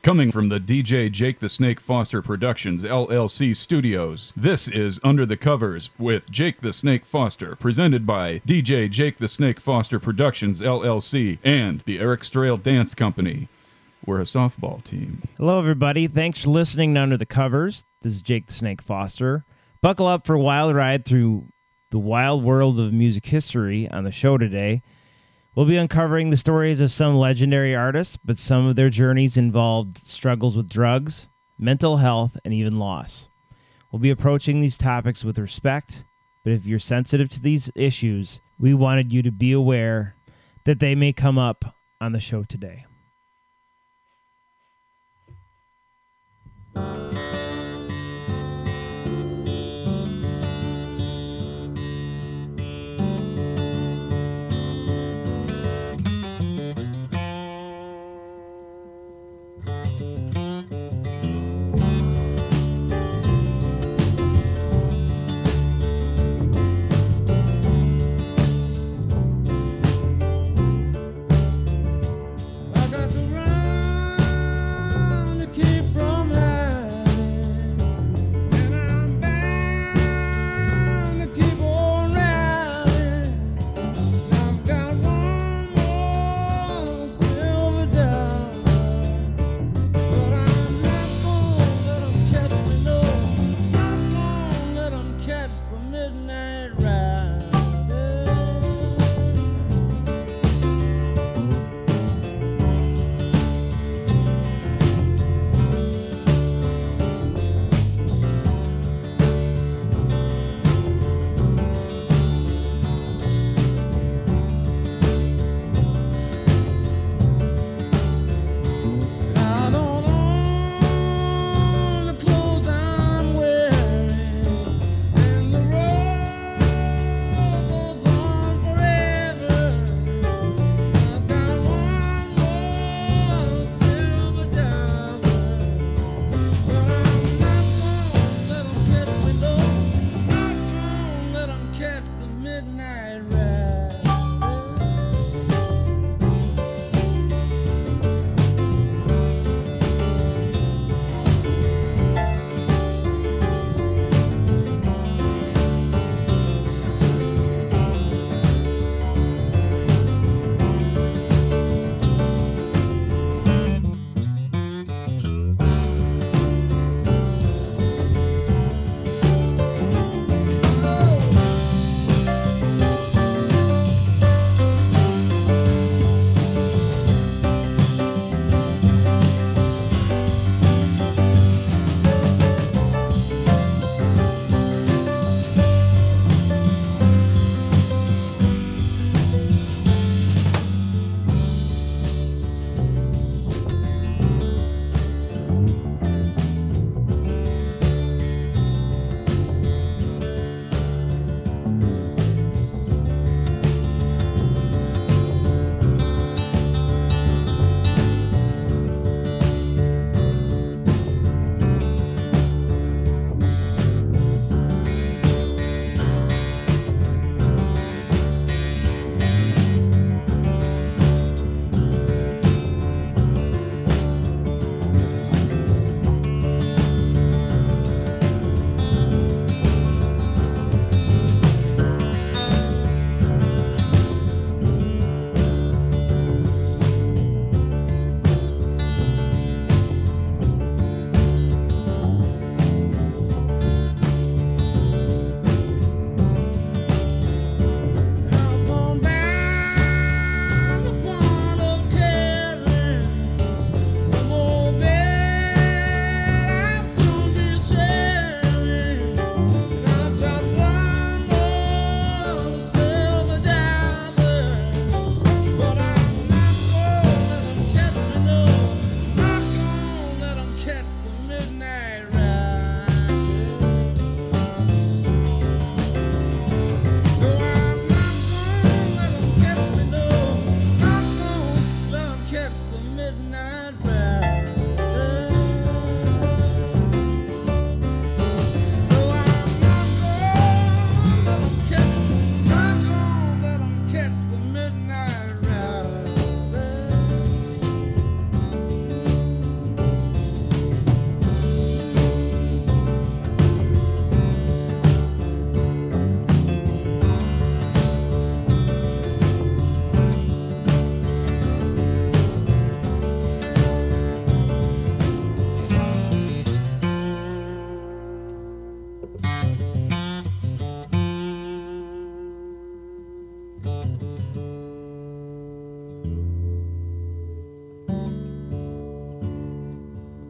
Coming from the DJ Jake the Snake Foster Productions, LLC studios, this is Under the Covers with Jake the Snake Foster, presented by DJ Jake the Snake Foster Productions, LLC, and the Eric Strail Dance Company. We're a softball team. Hello, everybody. Thanks for listening to Under the Covers. This is Jake the Snake Foster. Buckle up for a wild ride through the wild world of music history on the show today. We'll be uncovering the stories of some legendary artists, but some of their journeys involved struggles with drugs, mental health, and even loss. We'll be approaching these topics with respect, but if you're sensitive to these issues, we wanted you to be aware that they may come up on the show today.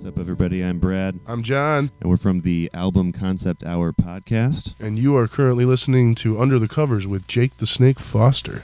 up, everybody? I'm Brad, I'm John, and we're from the Album Concept Hour podcast. and you are currently listening to Under the Covers with Jake the Snake Foster.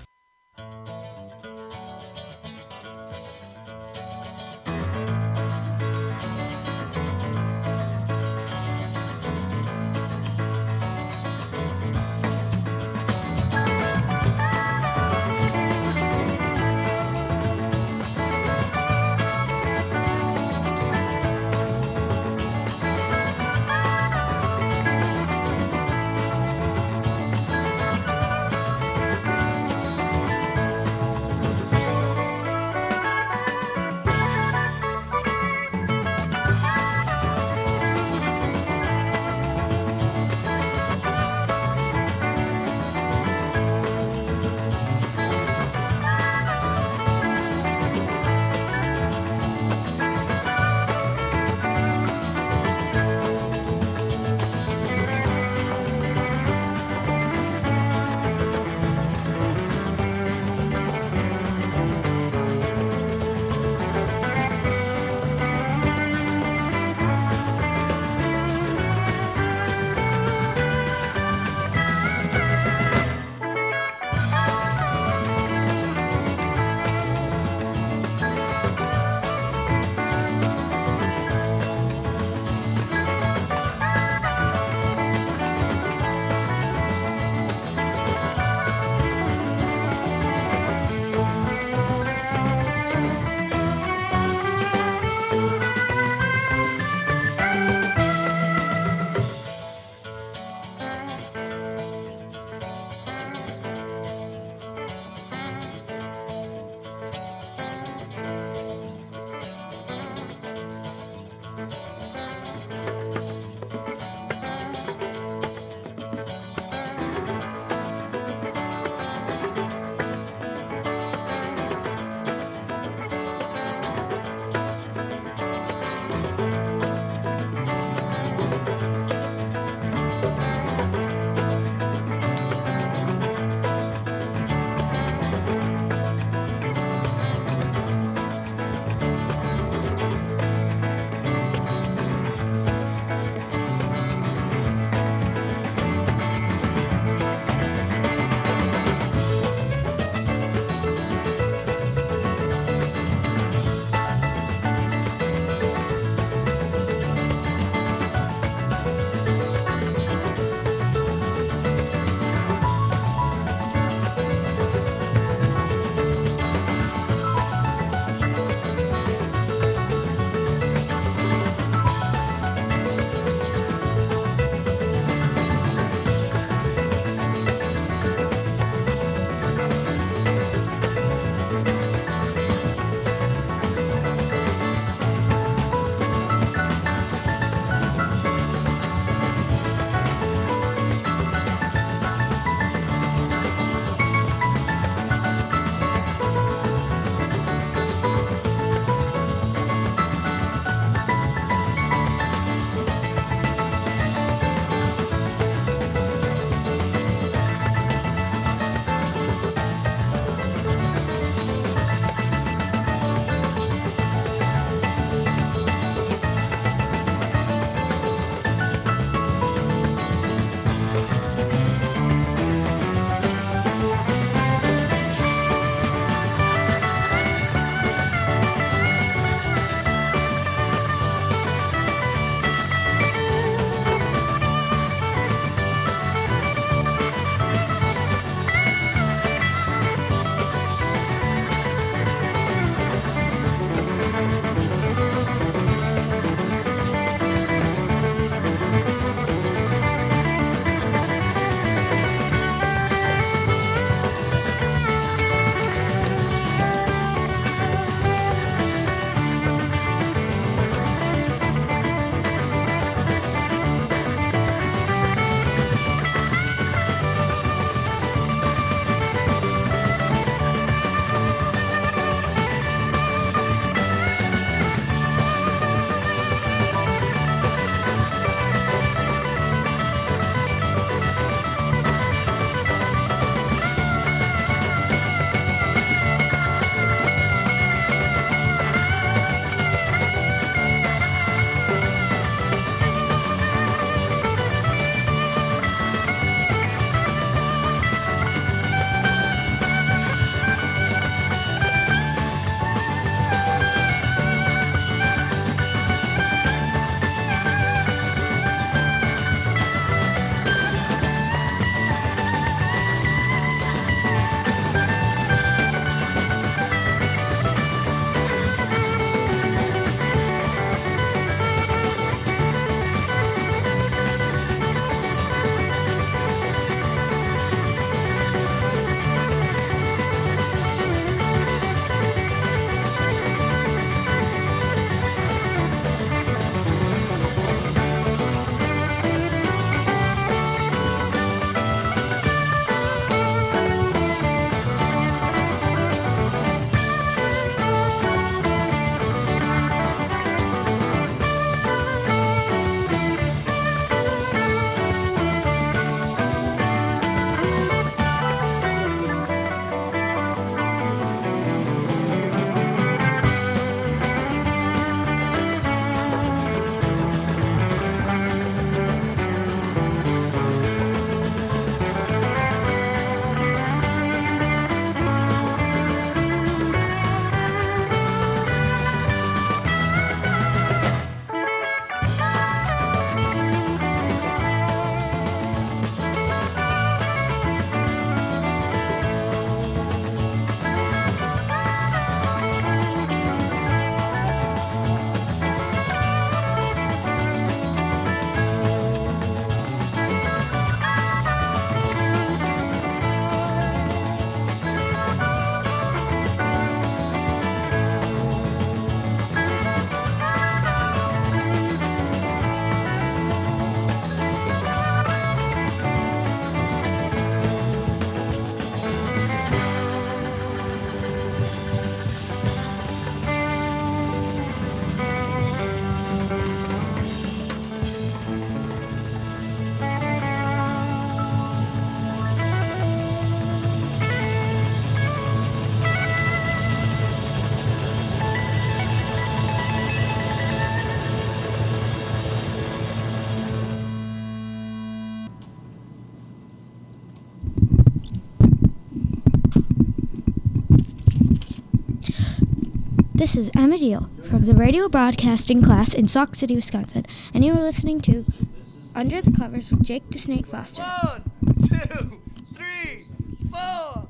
This is Emma Deal from the radio broadcasting class in Sauk City, Wisconsin, and you are listening to Under the Covers with Jake the Snake Foster. 1, 2, 3, 4.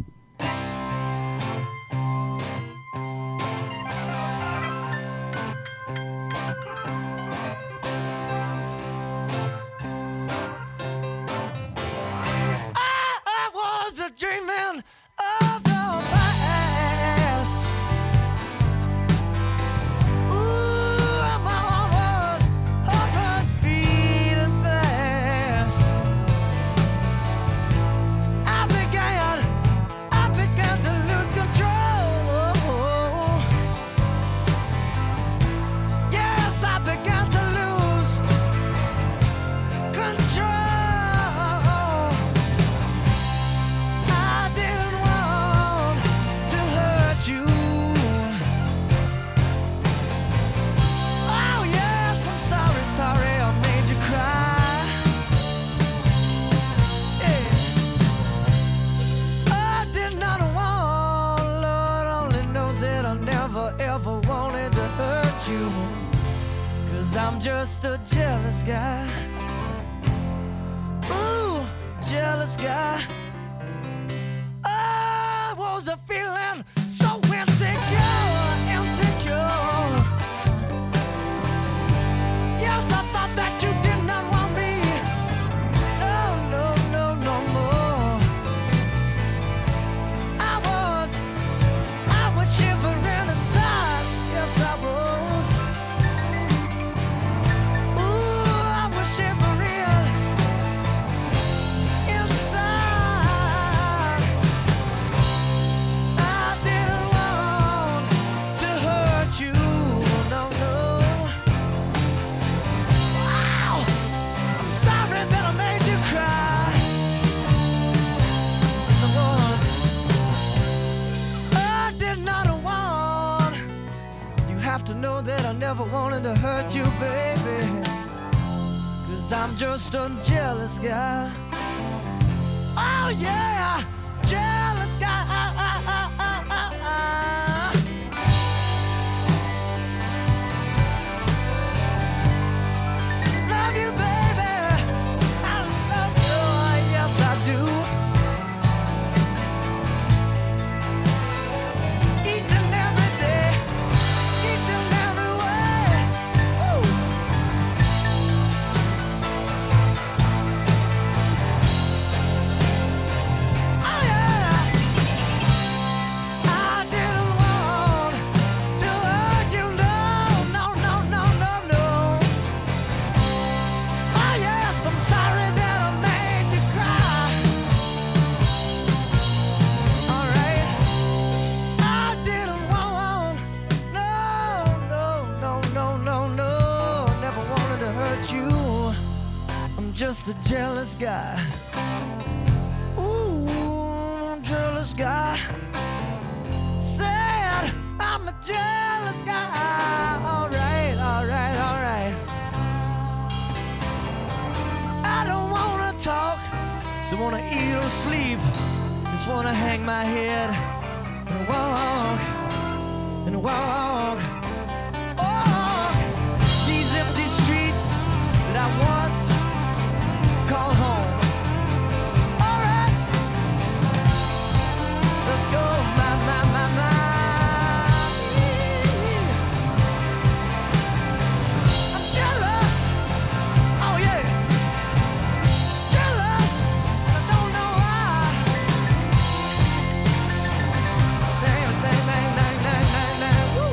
I was a dreaming of the past. Ooh, my heart was beating fast. I began to lose control. Yes, I began to lose control. I didn't want to hurt you. Oh yes, I'm sorry I made you cry. Yeah. I did not want, Lord only knows that I never ever wanted to hurt you. 'Cause I'm just a jealous guy. Ooh, jealous guy. I was a feeling so insecure. Yes, I thought that you did not want me. No more. I was shivering inside. Yes, I was. Ooh, I was shivering inside. I didn't want to hurt you. No. Wow, I'm sorry that I made you cry. Yes, I was. I did not want. You have to know that I never wanted to hurt you, baby. 'Cause I'm just a jealous guy. Oh yeah, jealous guy. Love you, baby. I love you. Yes, I do. Each and every day, each and every way. Woo. Oh yeah. I didn't want to hurt you. No. Oh yes, I'm sorry that I made you cry. Alright. I didn't want, no. Never wanted to hurt you. I'm just a jealous guy. Ooh, jealous guy. Said I'm a jealous guy. Alright. I don't wanna talk, don't wanna eat or sleep. Just wanna hang my head and walk. These empty streets that I once called home. Alright, let's go, my. I'm jealous, oh yeah. Jealous, I don't know why. Dang, woo.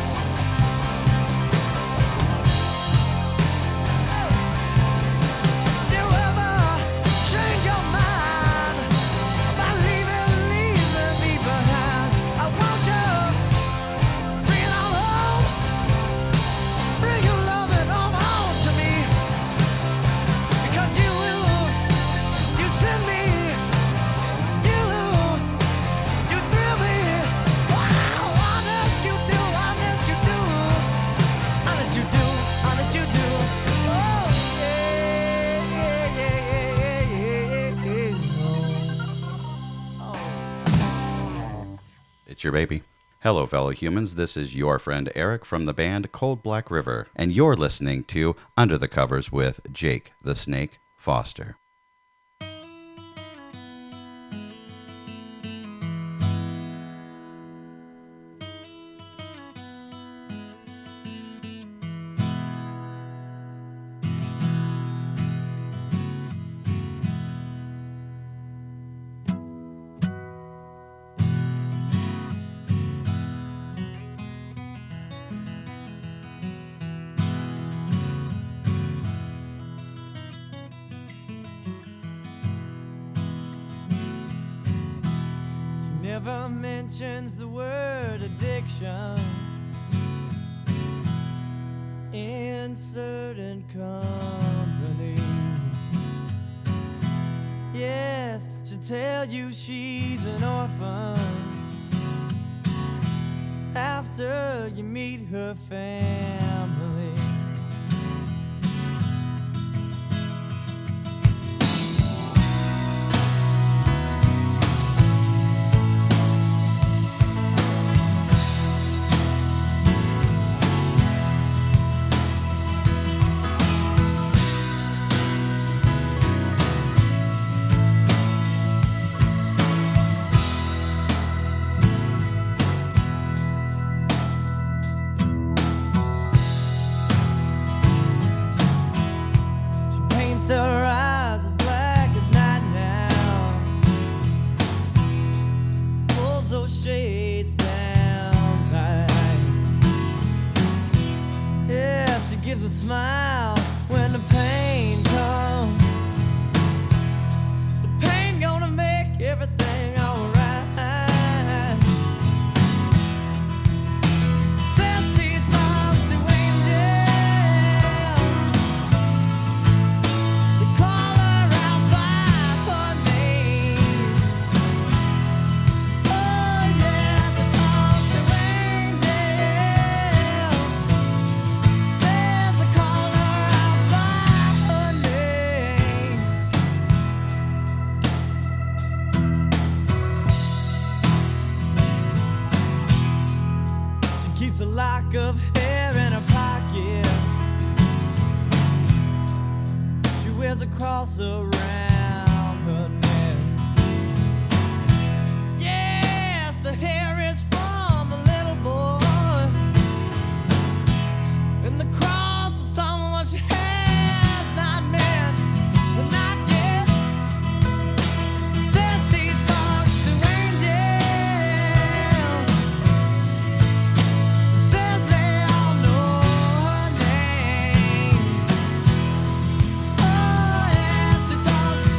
You ever change your mind about leaving me behind? I want you to bring it on home. Bring your loving home to me. Because you send me, you thrill me. Wow, honest you do. Oh, yeah. It's your baby. Hello, fellow humans. This is your friend Eric from the band Cold Black River, and you're listening to Under the Covers with Jake the Snake Foster. Never mentions the word addiction in certain company. Yes, she'll tell you she's an orphan after you meet her family. Her eyes as black as night now, pulls those shades down tight. Yeah, she gives a smile when the pain comes. The pain gonna make everything alright. Says she talks to angels. Call her out by her name. Oh yes, I talk to angels. Says I call her out by her name. She keeps a lock of hair in her pocket. She wears a cross around her neck. Yes, the hair is from a little boy, and the cross was someone she has not met, but not yet. Says she talks to angels. Says they all know her name. Oh, yes, she talks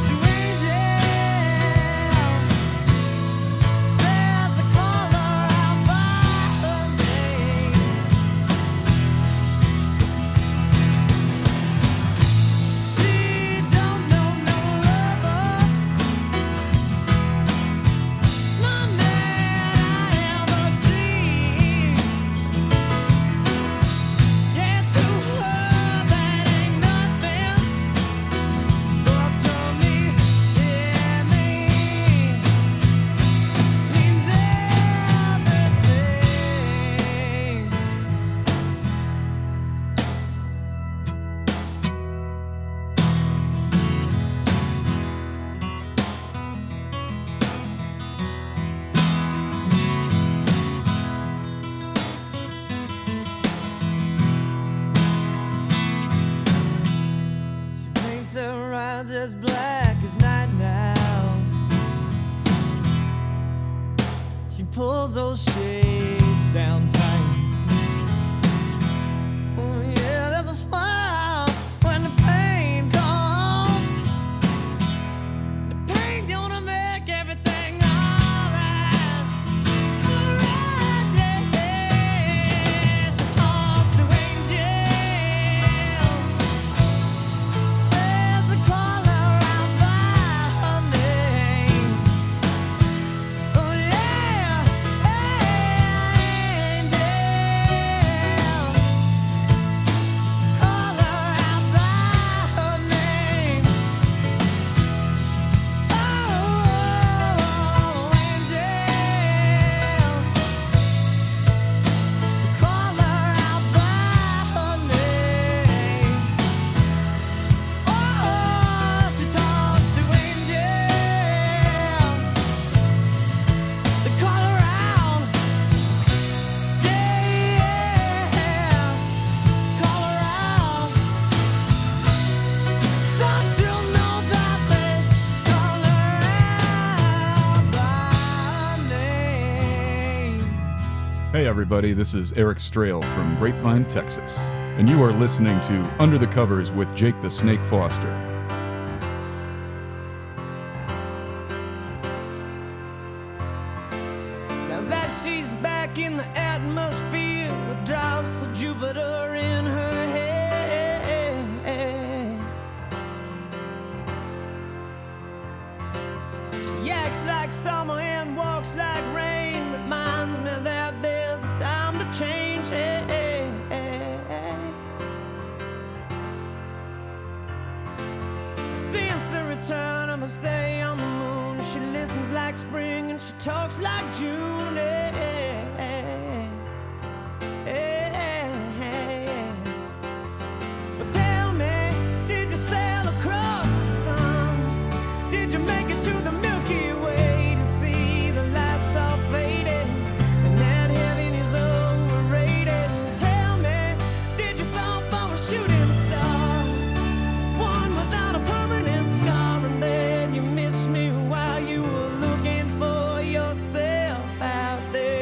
everybody. This is Eric Strail from Grapevine, Texas. And you are listening to Under the Covers with Jake the Snake Foster. Now that she's back in the atmosphere with drops of Jupiter in her head. She acts like summer and walks like rain. Reminds me that there's a time to change. Since the return of her stay on the moon, she listens like spring and she talks like June. But tell me, did you sail across the sun? Did you make it to the Milky Way to see the lights all faded and that heaven is overrated? Tell me, did you fall for a shooting star? One without a permanent scar, and then you missed me while you were looking for yourself out there.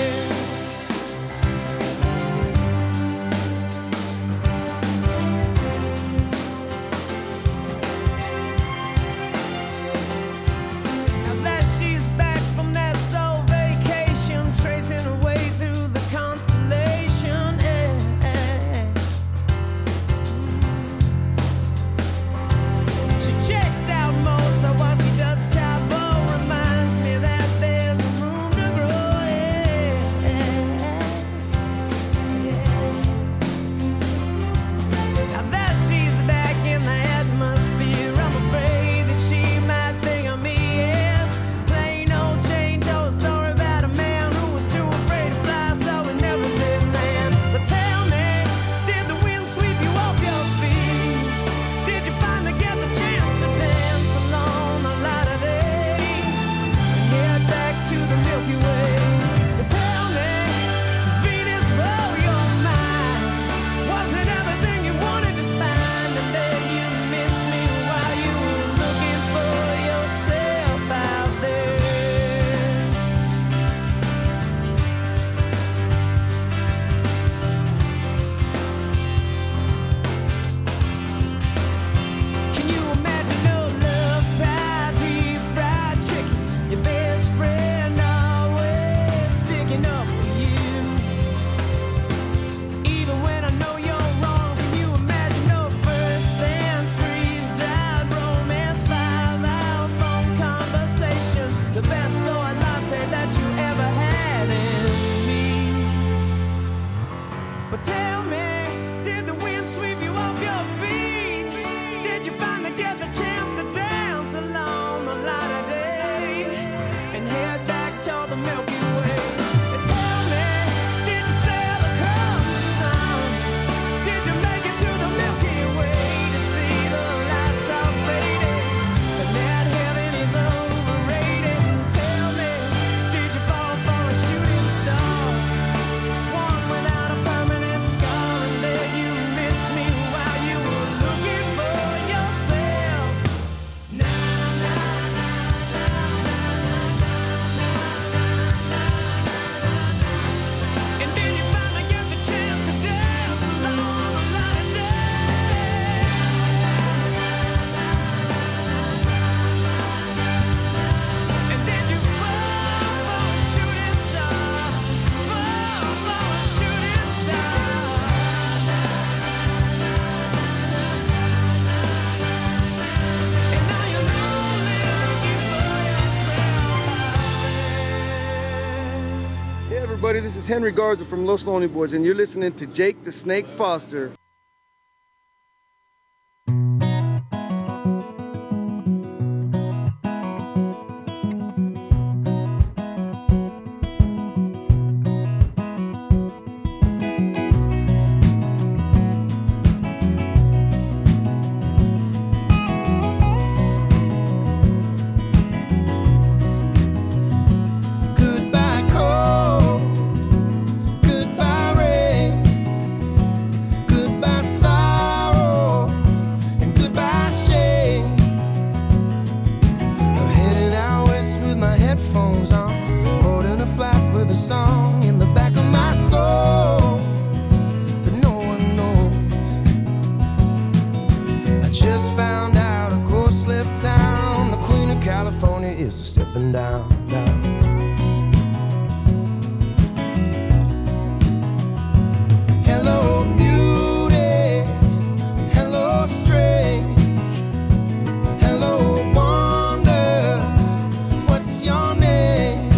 Now that she's back from that soul vacation, tracing her way through the constellation. She checks out Mozart while she does Chavo. Reminds me that there's room to grow. Now that she's back in the atmosphere, I'm afraid that she might think of me as plain old Jane Doe. Sorry about a man who was too afraid to fly, so we never did land. But tell me, did the wind sweep you off your feet? Did you finally get the chance to dance along the light of day and head back to the Milky Way? But tell me, did Venus blow your mind? Was it everything you wanted to find? And then you missed me while you were looking for yourself out there. Can you imagine no love, fried deep fried chicken? Your best friend always sticking up for you. Even when I know you're wrong, can you imagine no first dance, freeze-dried romance, 5-hour phone conversation, the best soy latte that you ever had in me? But tell me, did the wind sweep you off your feet? Did you finally get the chance to dance along the light of day and head back to the Milky Way? And tell me, did you sail across the sun? Did you make it to the Milky Way to see the lights all faded and that heaven is overrated? Tell me, did you fall for a shooting star? One without a permanent scar, and then you missed me while you were looking for yourself. Na na na na and then you finally get the chance to dance along the light of day. And then you fall for a shooting star, fall for a shooting star. And now you're lonely looking for yourself out there. Hey everybody, this is Henry Garza from Los Lonely Boys, and you're listening to Jake the Snake Foster. Goodbye cold, goodbye rain, stepping down, down. Hello, beauty. Hello, strange. Hello, wonder. What's your name?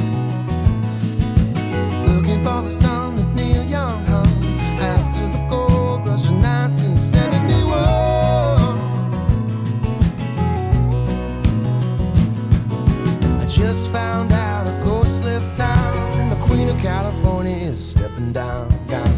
Looking for the song that Neil Young hung after the gold rush of 1971. I just found out a ghost left town, and the Queen of California is stepping down, down.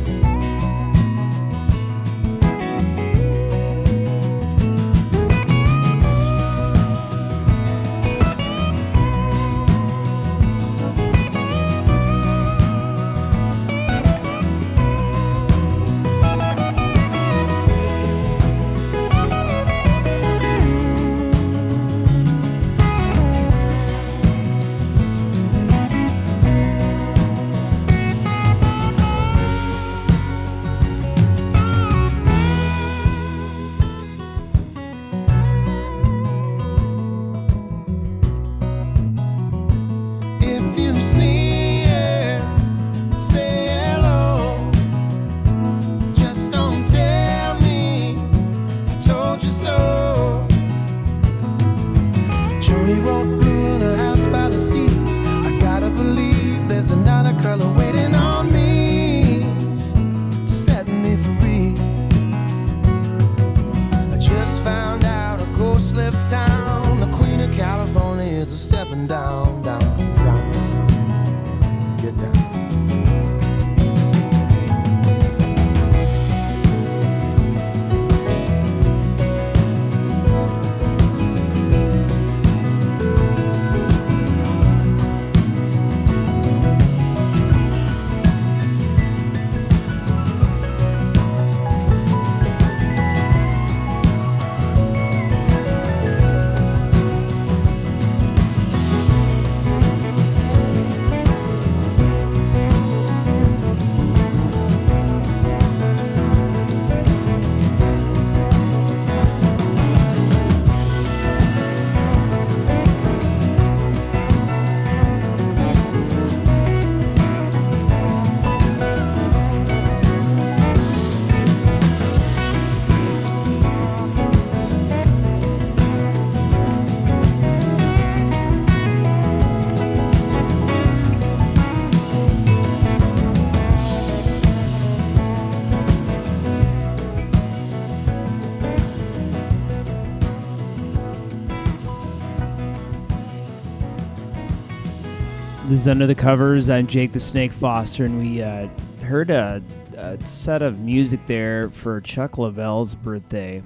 If you see her, say hello. Just don't tell me I told you so. Joni wrote blue in a house by the sea. I gotta believe there's another color waiting on me to set me free. I just found out a ghost left town. The Queen of California is a stepping down, down, down. Get down. This is Under the Covers. I'm Jake the Snake Foster, and we heard a set of music there for Chuck Leavell's birthday.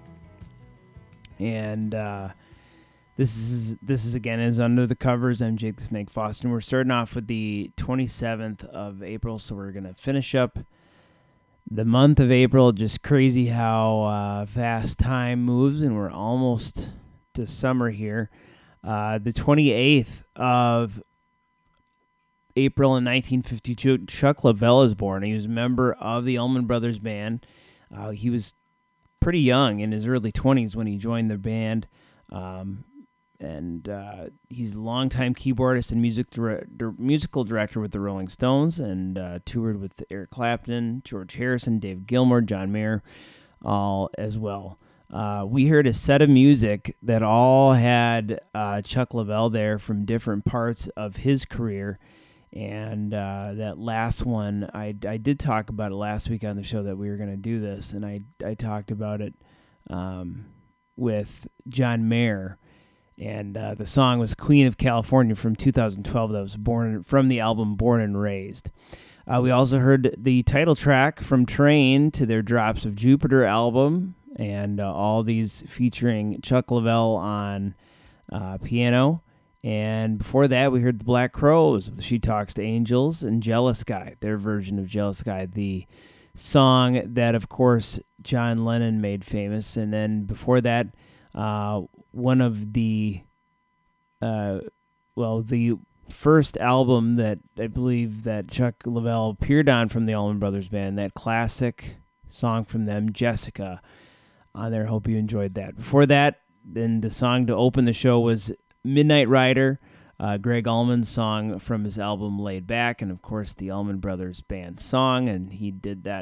And this is again is Under the Covers. I'm Jake the Snake Foster, and we're starting off with the 27th of April, so we're going to finish up the month of April. Just crazy how fast time moves, and we're almost to summer here. The 28th of April in 1952, Chuck Leavell is born. He was a member of the Allman Brothers Band. He was pretty young, in his early 20s, when he joined the band. And he's a longtime keyboardist and musical director with the Rolling Stones, and toured with Eric Clapton, George Harrison, Dave Gilmour, John Mayer, all as well. We heard a set of music that all had Chuck Leavell there from different parts of his career. And that last one, I did talk about it last week on the show that we were going to do this, and I talked about it with John Mayer, and the song was Queen of California from 2012 that was born from the album Born and Raised. We also heard the title track from Train to their Drops of Jupiter album, and all these featuring Chuck Leavell on piano. And before that, we heard the Black Crowes, She Talks to Angels, and Jealous Guy, their version of Jealous Guy, the song that, of course, John Lennon made famous. And then before that, one of the first album that I believe that Chuck Leavell appeared on from the Allman Brothers Band, that classic song from them, Jessica, on there. Hope you enjoyed that. Before that, then the song to open the show was Midnight Rider, Greg Allman's song from his album Laid Back, and of course the Allman Brothers Band song, and he did that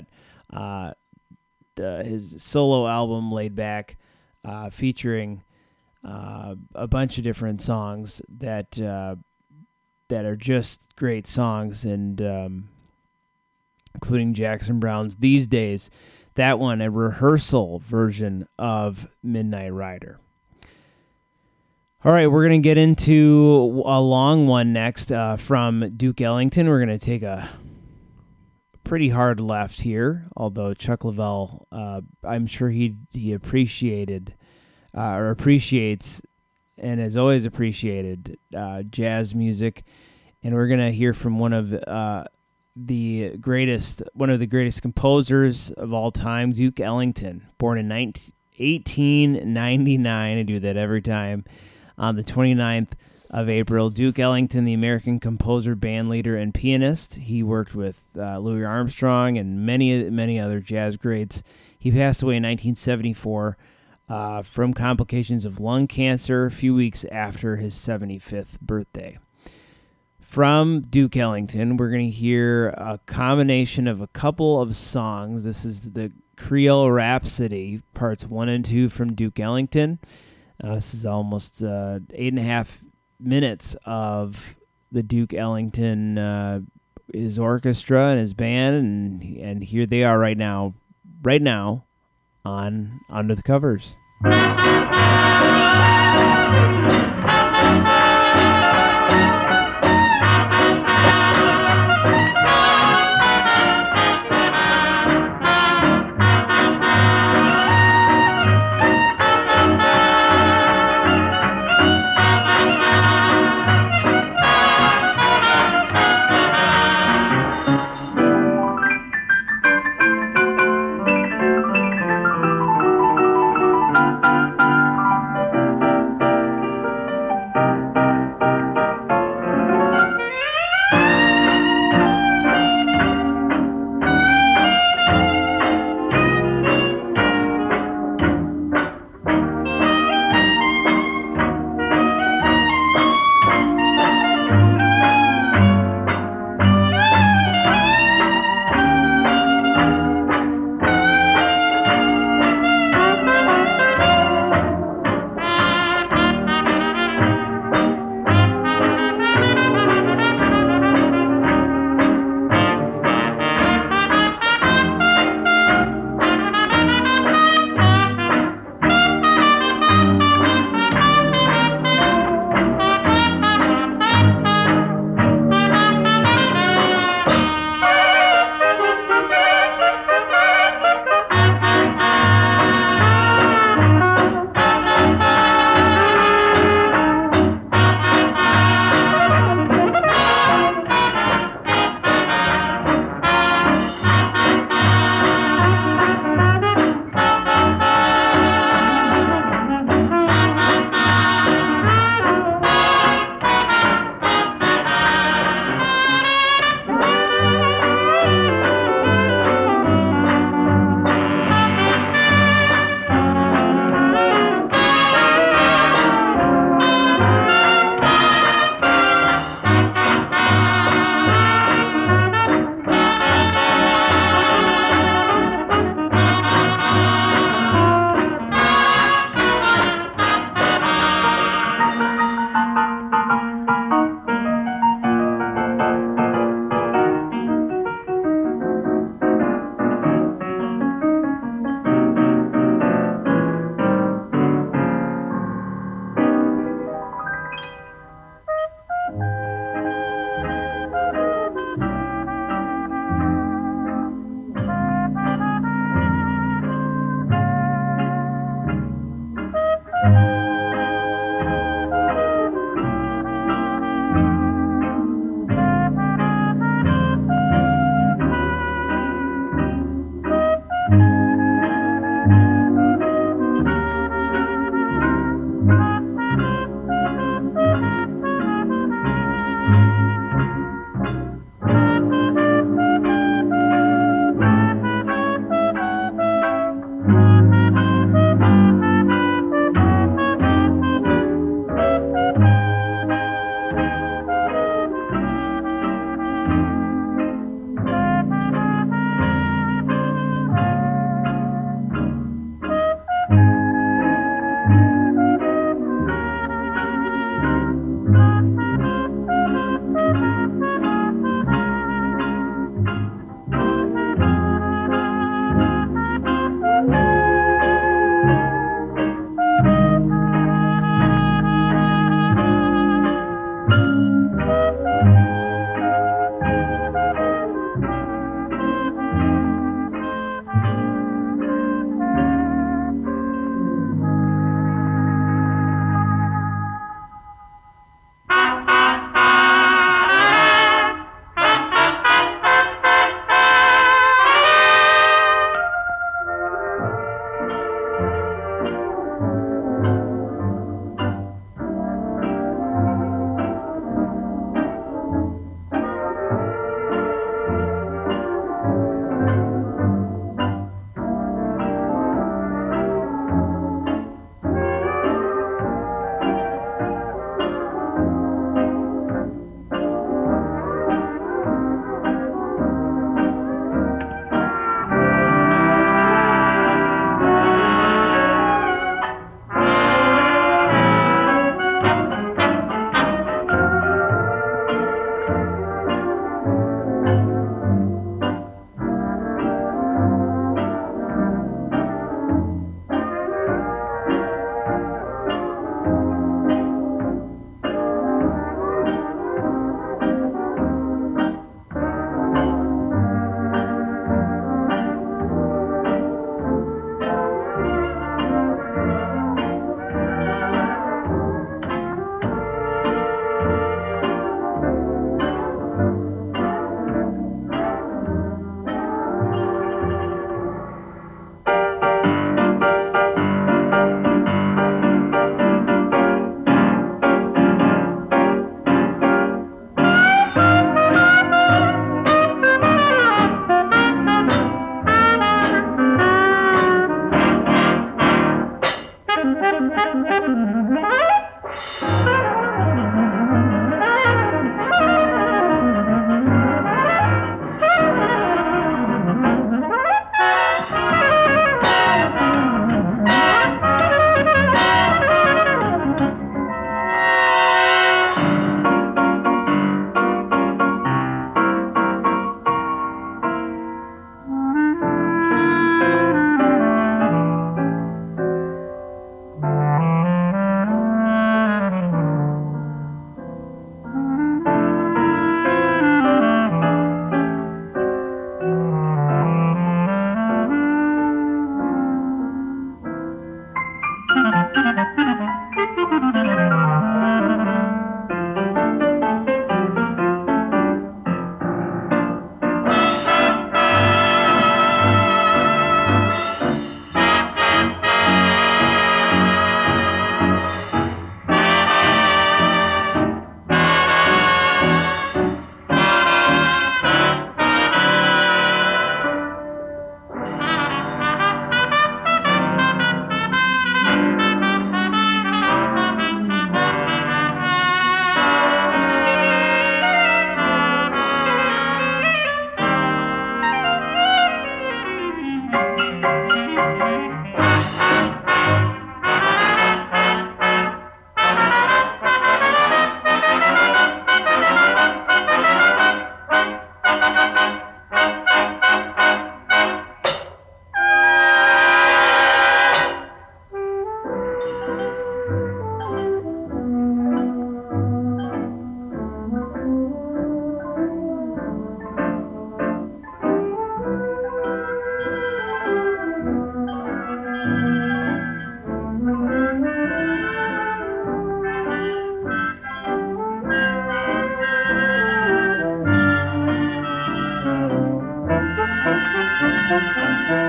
his solo album Laid Back, featuring a bunch of different songs that are just great songs, and including Jackson Browne's These Days. That one, a rehearsal version of Midnight Rider. All right, we're going to get into a long one next from Duke Ellington. We're going to take a pretty hard left here, although Chuck Leavell, I'm sure he appreciated or appreciates and has always appreciated jazz music. And we're going to hear from one of the greatest composers of all time, Duke Ellington, born in 1899. I do that every time. On the 29th of April, Duke Ellington, the American composer, bandleader, and pianist. He worked with Louis Armstrong and many other jazz greats. He passed away in 1974 from complications of lung cancer a few weeks after his 75th birthday. From Duke Ellington, we're going to hear a combination of a couple of songs. This is the Creole Rhapsody, parts 1 and 2 from Duke Ellington. This is almost 8.5 minutes of the Duke Ellington, his orchestra and his band, and here they are right now on Under the Covers.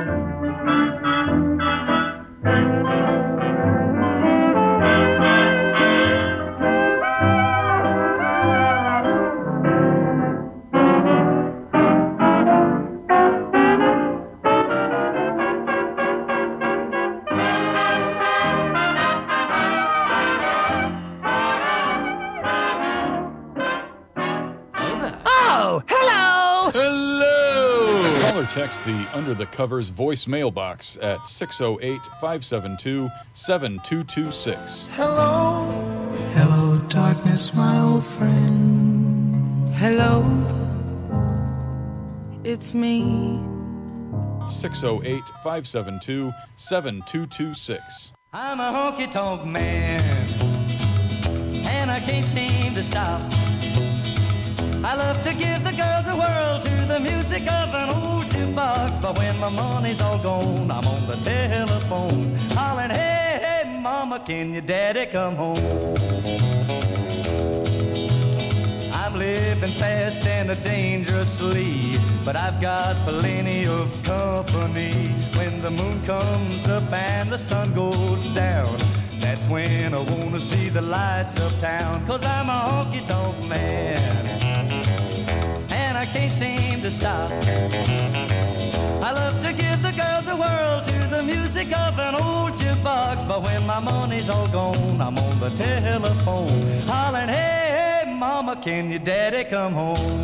Text the Under the Covers voicemail box at 608-572-7226. Hello, hello, darkness, my old friend. Hello, it's me. 608-572-7226. I'm a honky-tonk man, and I can't seem to stop. I love to give the girls a whirl to the music of an old jukebox. But when my money's all gone, I'm on the telephone, hollering, hey, hey, mama, can your daddy come home? I'm living fast and dangerously, but I've got plenty of company. When the moon comes up and the sun goes down, that's when I wanna see the lights of town. 'Cause I'm a honky-tonk man, I can't seem to stop. I love to give the girls a whirl to the music of an old jukebox. But when my money's all gone, I'm on the telephone, hollering, hey, hey, mama, can your daddy come home?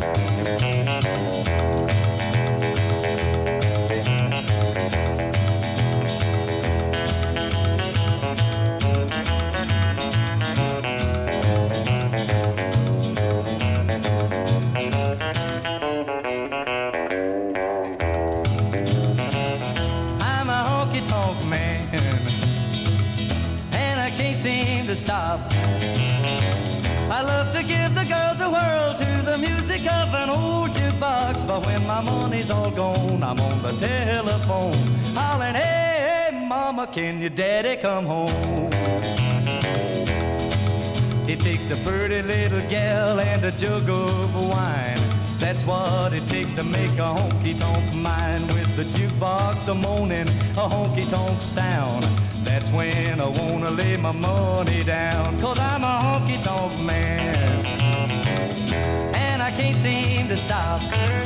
Seem to stop. I love to give the girls a whirl to the music of an old jukebox. But when my money's all gone, I'm on the telephone, hollering, hey, hey, mama, can your daddy come home? It takes a pretty little gal and a jug of wine. That's what it takes to make a honky-tonk mine. With the jukebox a moaning, a honky-tonk sound, that's when I wanna lay my money down. 'Cause I'm a honky-tonk man, and I can't seem to stop.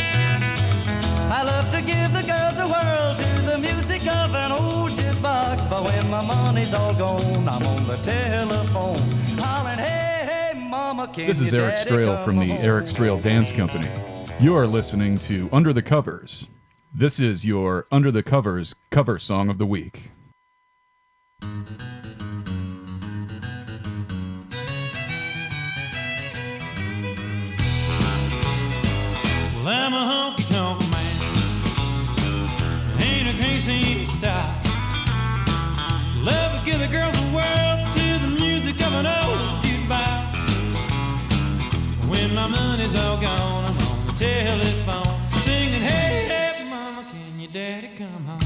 I love to give the girls a whirl to the music of an old jukebox. But when my money's all gone, I'm on the telephone, hollering, hey, hey, mama, can This is Eric Strail from the Eric Strail Dance Company. You are listening to Under the Covers. This is your Under the Covers cover song of the week. Well, I'm a honky-tonk man, ain't a crazy style. Love to give the girls a whirl to the music of an old jukebox. When my money's all gone, I'm on the telephone, singing, hey, hey, mama, can your daddy come home?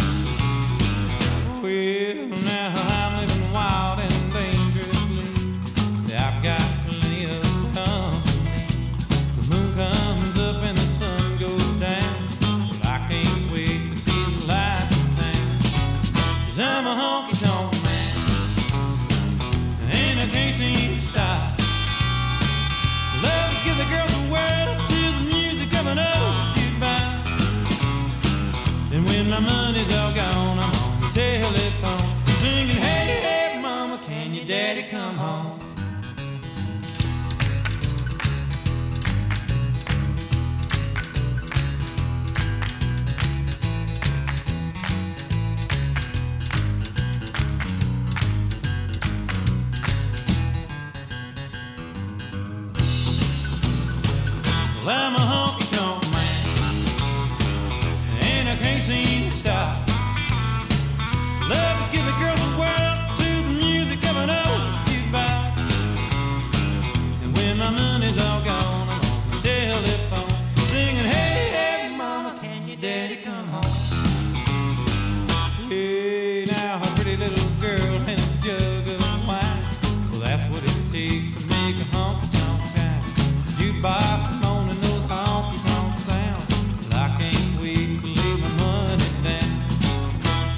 Well, now I'm living wild and dangerously. I've got plenty of company. The moon comes up and the sun goes down. Well, I can't wait to see the light in town. 'Cause I'm a honky-tonk man, and I can't seem to stop. Love to give the girls a whirl to the music of an old jukebox. And when my money's all gone, I'm on the telephone, singing, hey, hey, mama, can your daddy come home? Well, I'm a honky-tonk man, and I can't seem to stop. Love to give the girls a whirl to the music of an old jukebox.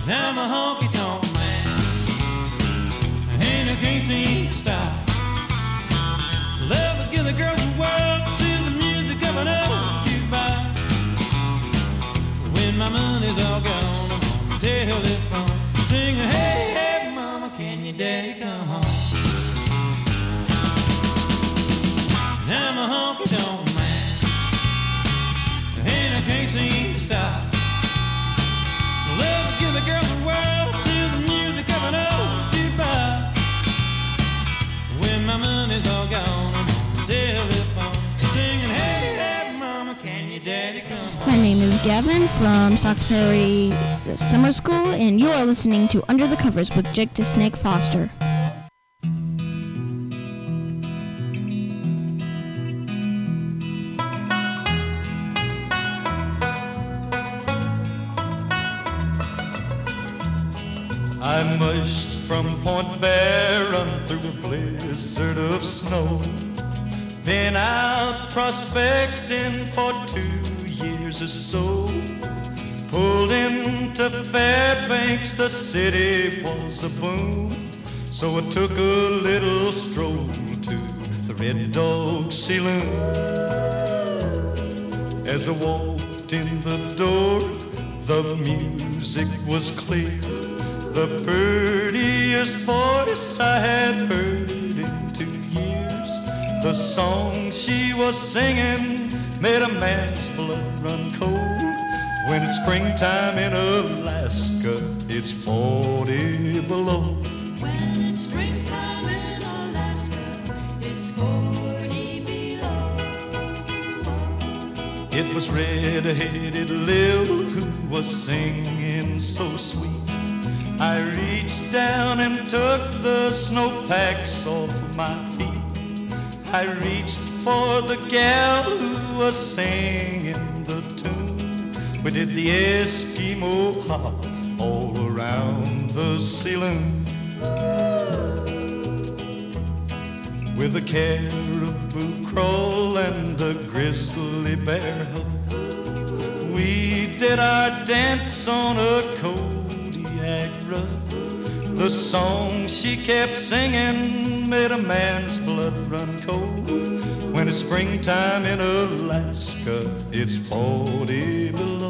Now I'm a honky-tonk man, and I can't seem to stop. Love to give the girls the world to the music of an old jukebox. When my money's all gone, I'm on the telephone, singing, hey, hey, mama, can your daddy come home? Now I'm a honky-tonk man, and I can't seem to stop. Love to give the girls the world to the music of an old jukebox. When my money's all gone, I'm on the telephone, singing, hey, hey, mama, can your daddy come home? My name is Gavin from Sauk Prairie Summer School, and you are listening to Under the Covers with Jake the Snake Foster. I mushed from Point Barren through a blizzard of snow. Been out prospecting for 2 years or so. Pulled into Fairbanks, the city was a boom. So I took a little stroll to the Red Dog Saloon. As I walked in the door, the music was clear. The prettiest voice I had heard in 2 years. The song she was singing made a man's blood run cold. When it's springtime in Alaska, it's 40 below. When it's springtime in Alaska, it's 40 below. It was red-headed Lil who was singing so sweet. I reached down and took the snowpacks off of my feet. I reached for the gal who was singing the tune. We did the Eskimo hop all around the saloon. With a caribou crawl and a grizzly bear hug, we did our dance on a Kodiak rug. The song she kept singing made a man's blood run cold. When it's springtime in Alaska, it's 40 below.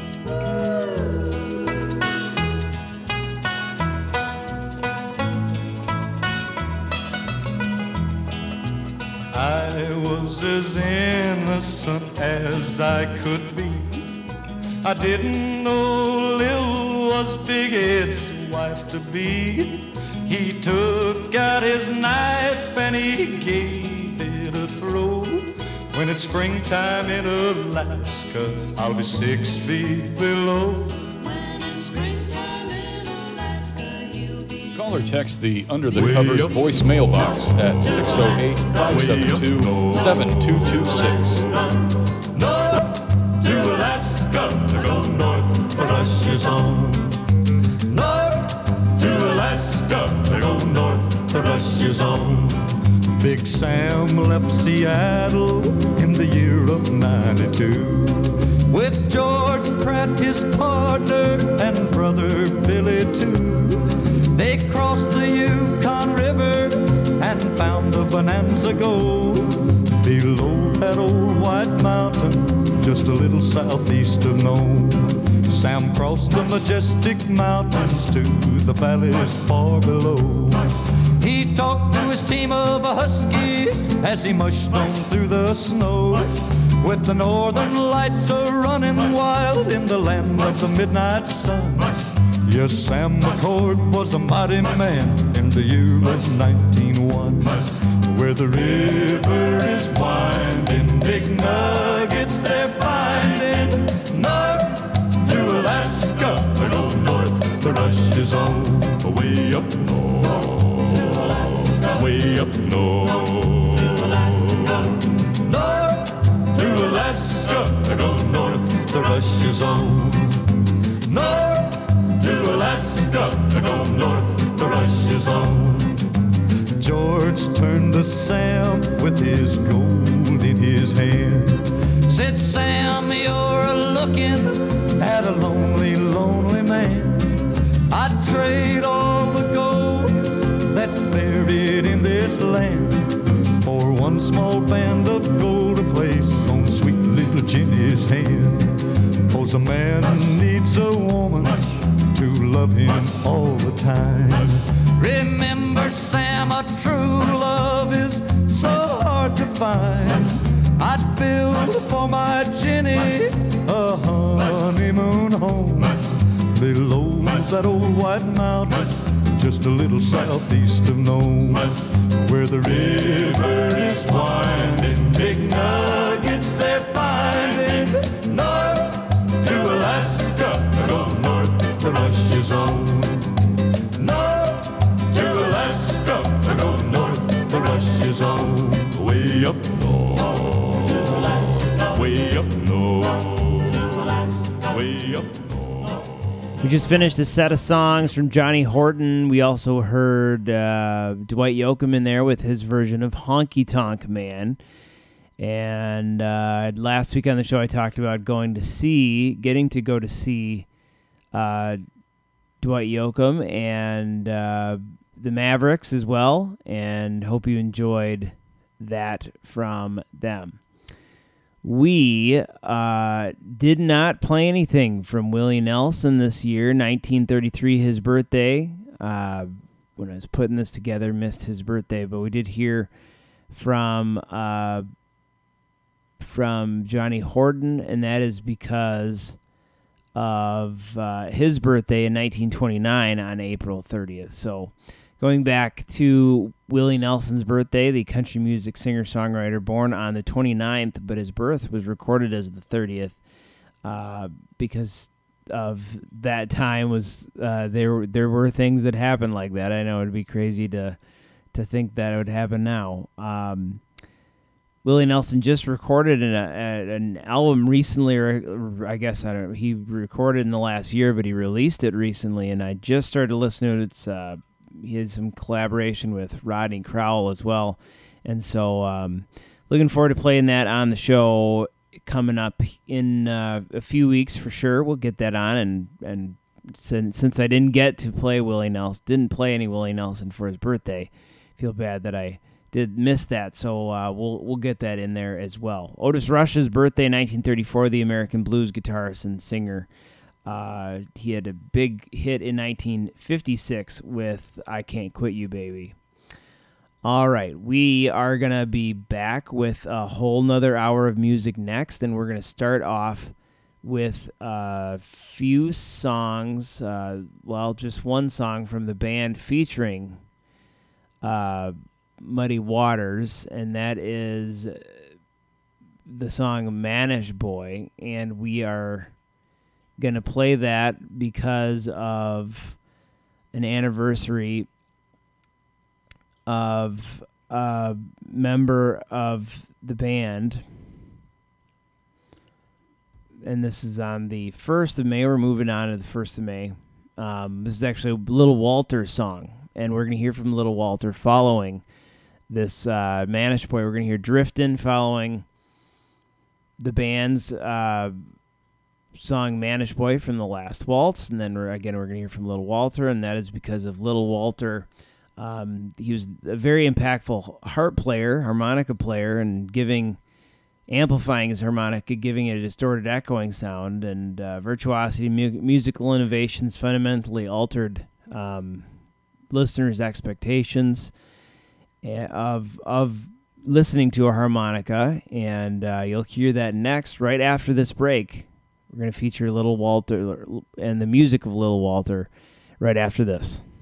I was as innocent as I could be. I didn't know Lil was Big Ed's wife to be. He took out his knife and he gave it a throw. When it's springtime in Alaska, I'll be 6 feet below. When it's springtime in Alaska, you'll be Call or text the Under the Covers voicemail box at 608-572-7226. North to Alaska, go north for Rush's home. North to Alaska, go north for Rush's home. Big Sam left Seattle in the year of 92 with George Pratt, his partner, and brother Billy too. They crossed the Yukon River and found the Bonanza Gold below that old white mountain, just a little southeast of Nome. Sam crossed the majestic mountains to the valleys far below. He talked to his team of huskies as he mushed on through the snow, with the northern lights a-running wild in the land of the midnight sun. Yes, Sam McCord was a mighty man in the year of 1901, where the river is winding, big nuggets they're finding. North to Alaska, go north to Rush's home. Way up north, way up north. North to Alaska, go north to Rush's home. North to Alaska, go north to Rush's home. George turned to Sam with his gold in his hand. Said, Sam, you're looking at a lonely, lonely man. I'd trade all the gold that's buried in this land for one small band of gold to place on sweet little Jenny's hand. 'Cause a man needs a woman to love him all the time. Remember, Sam, a true love is so hard to find. I'd build for my Jenny a honeymoon home below that old white mountain, just a little southeast of Nome, where the river is winding, big nuggets they're finding. North to Alaska, go north, the rush is on. North to Alaska, go north, the rush is on. Way up north, way up north, way up north. We just finished a set of songs from Johnny Horton. We also heard Dwight Yoakam in there with his version of Honky Tonk Man. And last week on the show, I talked about getting to go to see Dwight Yoakam and the Mavericks as well, and hope you enjoyed that from them. We did not play anything from Willie Nelson this year. 1933, his birthday. When I was putting this together, missed his birthday, but we did hear from Johnny Horton, and that is because of his birthday in 1929 on April 30th. So going back to Willie Nelson's birthday, the country music singer-songwriter born on the 29th, but his birth was recorded as the 30th because of that time was there were things that happened like that. I know it'd be crazy to think that it would happen now. Willie Nelson just recorded an album recently, or I guess he recorded in the last year, but he released it recently, and I just started listening to it. It's he had some collaboration with Rodney Crowell as well, and so looking forward to playing that on the show coming up in a few weeks for sure. We'll get that on, and since I didn't get to play didn't play any Willie Nelson for his birthday, I feel bad that I did miss that, so we'll get that in there as well. Otis Rush's birthday, 1934, the American blues guitarist and singer. He had a big hit in 1956 with I Can't Quit You, Baby. All right, we are going to be back with a whole nother hour of music next, and we're going to start off with a few songs, just one song from the band featuring Muddy Waters, and that is the song Manish Boy, and we are going to play that because of an anniversary of a member of the band, and this is on the 1st of May. We're moving on to the 1st of May. This is actually a Little Walter song, and we're going to hear from Little Walter following this Manish Boy. We're going to hear Driftin' following the band's song Manish Boy from The Last Waltz, and then we're going to hear from Little Walter, and that is because of Little Walter. He was a very impactful harmonica player, and amplifying his harmonica, giving it a distorted echoing sound, and virtuosity, musical innovations fundamentally altered listeners' expectations of listening to a harmonica, and you'll hear that next, right after this break. We're going to feature Little Walter and the music of Little Walter right after this.